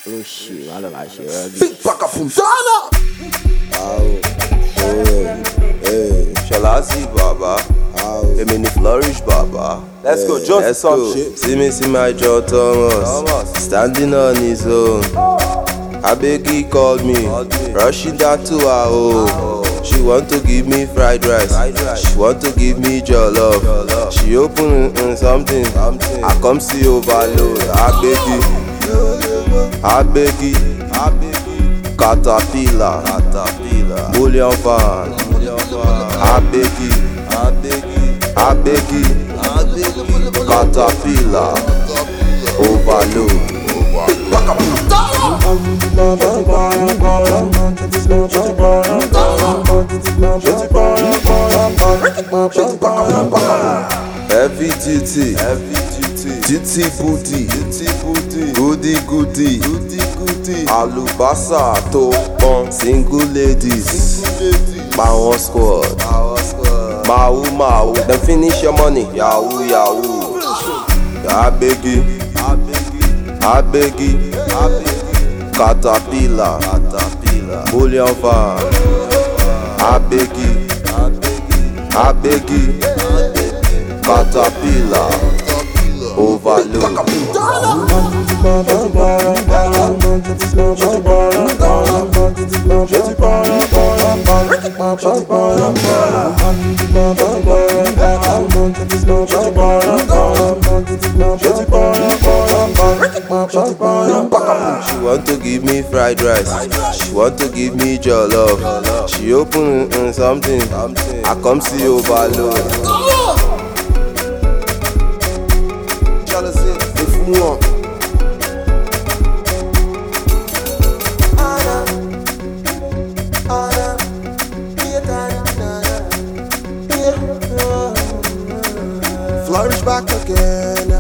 Oxi, olha lá, chega. Vem pra Capuntana! Shalazi Baba, Emini Flourish Baba. Let's go, John. Let's go. See my John Thomas standing on his own. Abegi called me, rushing down to her home. She want to give me fried rice, she want to give me jollof. She open something, I come see overload. Abegi, caterpillar, bullion van. Abegi, caterpillar, overload. Heavy duty, titty booty, goody, alubasa to pon, single ladies, my squad, mau, then finish your money, yahoo. Abegi, caterpillar, bullion van. Abegi, caterpillar, overload. She want to give me fried rice, she want to give me jollof. She open something, I come see overload. If you want. Flourish back again.